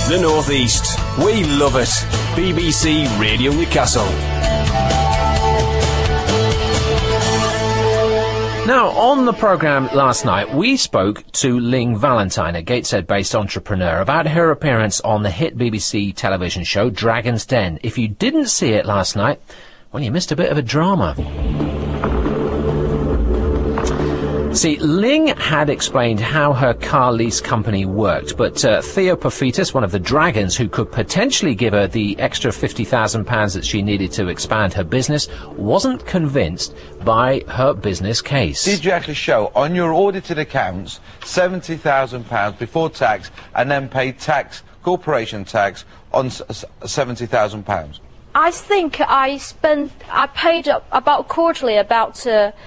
The North East. We love it. BBC Radio Newcastle. Now, on the programme last night, we spoke to Ling Valentine, a Gateshead-based entrepreneur, about her appearance on the hit BBC television show Dragon's Den. If you didn't see it last night, well, you missed a bit of a drama. See, Ling had explained how her car lease company worked, but Theo Paphitis, one of the dragons who could potentially give her the extra £50,000 that she needed to expand her business, wasn't convinced by her business case. Did you actually show on your audited accounts £70,000 before tax and then pay tax, corporation tax, on £70,000? I think I paid about quarterly about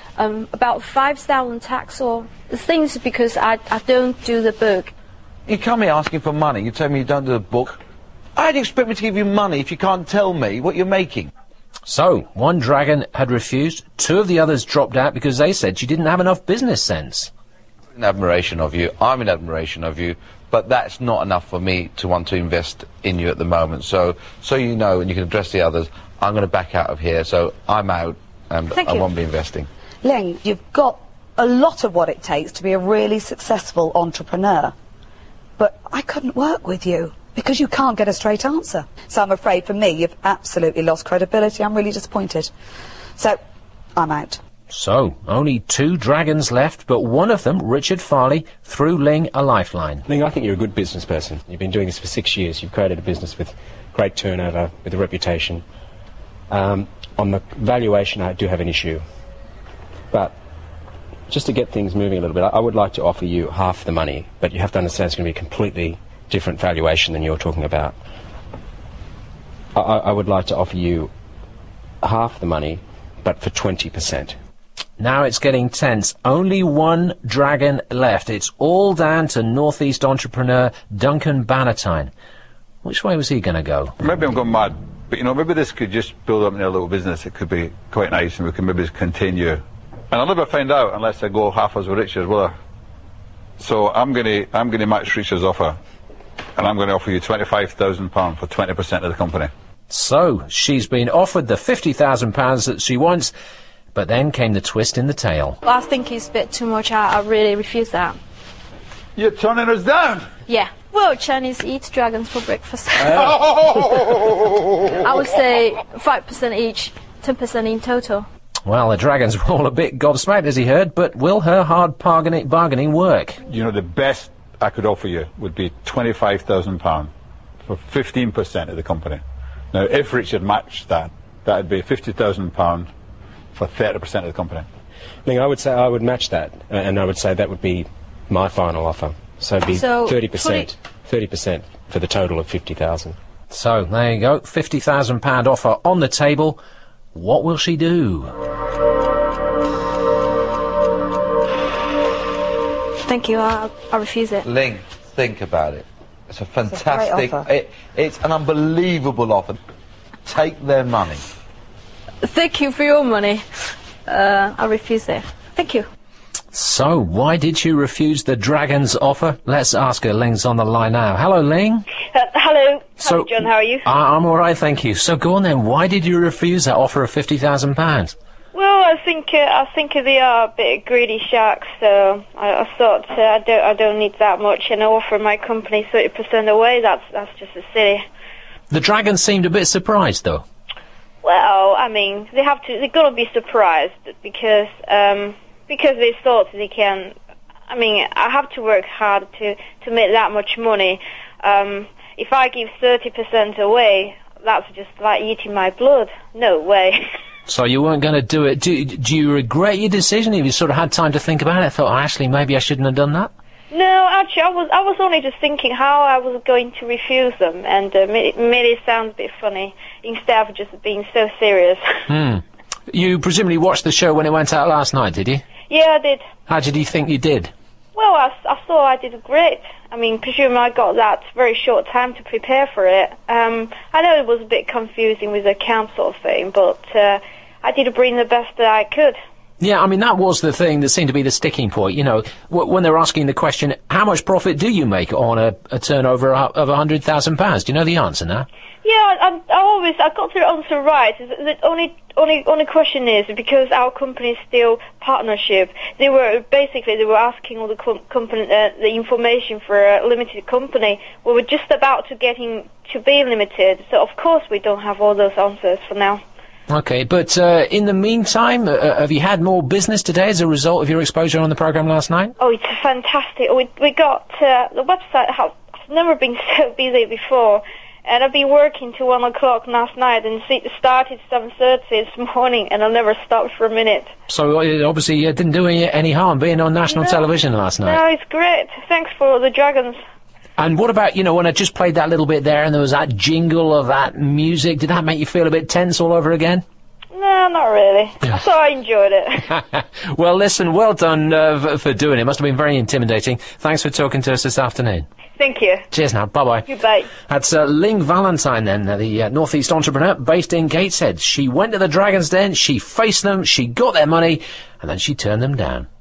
5,000 tax or things because I don't do the book. You come here asking for money, you tell me you don't do the book. I'd expect me to give you money if you can't tell me what you're making. So, one dragon had refused, two of the others dropped out because they said she didn't have enough business sense. In admiration of you, I'm in admiration of you, but that's not enough for me to want to invest in you at the moment. So you know, and you can address the others, I'm going to back out of here, so I'm out, and I won't be investing. Ling, you've got a lot of what it takes to be a really successful entrepreneur, but I couldn't work with you because you can't get a straight answer. So I'm afraid for me, you've absolutely lost credibility. I'm really disappointed. So, I'm out. So, only two dragons left, but one of them, Richard Farley, threw Ling a lifeline. Ling, I think you're a good business person. You've been doing this for 6 years. You've created a business with great turnover, with a reputation. On the valuation, I do have an issue. But just to get things moving a little bit, I would like to offer you half the money, but you have to understand it's going to be a completely different valuation than you're talking about. I would like to offer you half the money, but for 20%. Now it's getting tense. Only one dragon left. It's all down to Northeast entrepreneur Duncan Bannatyne. Which way was he going to go? Maybe I'm going mad, but you know, maybe this could just build up into a little business. It could be quite nice, and we can maybe continue. And I'll never find out unless I go half as with Richard, will I? So I'm going to match Richard's offer, and I'm going to offer you £25,000 for 20% of the company. So she's been offered the £50,000 that she wants. But then came the twist in the tail. Well, I think it's a bit too much. I really refuse that. You're turning us down? Yeah. Well, Chinese eat dragons for breakfast. I would say 5% each, 10% in total. Well, the dragons were all a bit gobsmacked, as he heard, but will her hard bargaining work? You know, the best I could offer you would be £25,000 for 15% of the company. Now, if Richard matched that, that would be £50,000 for 30% of the company. Ling, I would say I would match that, and I would say that would be my final offer. So it'd be 30%, 30% for the total of 50,000. So there you go, £50,000 offer on the table. What will she do? Thank you. I refuse it. Ling, think about it. It's a fantastic. It's an unbelievable offer. Take their money. Thank you for your money. I refuse it. Thank you. So, why did you refuse the dragon's offer? Let's ask her. Ling's on the line now. Hello, Ling. Hello. Hello, John. How are you? I'm all right, thank you. So, go on then. Why did you refuse that offer of £50,000? Well, I think they are a bit greedy sharks. So I thought I don't need that much, and I offer my company 30% away. That's just a silly. The dragon seemed a bit surprised, though. Well, I mean, they're gonna be surprised because they thought they can. I mean, I have to work hard to make that much money. If I give 30% away, that's just like eating my blood. No way. So you weren't going to do it. Do you regret your decision? Have you sort of had time to think about it? I thought, actually, maybe I shouldn't have done that? No, actually, I was only just thinking how I was going to refuse them, and made it sound a bit funny, instead of just being so serious. You presumably watched the show when it went out last night, did you? Yeah, I did. How did you think you did? Well, I thought I did great. I mean, presume I got that very short time to prepare for it. I know it was a bit confusing with the account sort of thing, but I did bring the best that I could. Yeah, I mean, that was the thing that seemed to be the sticking point. You know, when they're asking the question, how much profit do you make on a turnover of £100,000? Do you know the answer now? Yeah, I got the answer right. The only question is, because our company is still partnership, they were asking all the company the information for a limited company. We were just about to getting to be limited, so of course we don't have all those answers for now. Okay, but in the meantime, have you had more business today as a result of your exposure on the programme last night? Oh, it's fantastic. We got the website has never been so busy before. And I've been working till 1 o'clock last night and started 7:30 this morning, and I never stopped for a minute. So obviously it didn't do any harm being on national television last night. No, it's great. Thanks for the Dragons. And what about, when I just played that little bit there and there was that jingle of that music, did that make you feel a bit tense all over again? No, not really. So I enjoyed it. Well, listen, well done for doing it. It must have been very intimidating. Thanks for talking to us this afternoon. Thank you. Cheers now. Bye-bye. Goodbye. That's Ling Valentine then, the North East entrepreneur based in Gateshead. She went to the Dragon's Den, she faced them, she got their money, and then she turned them down.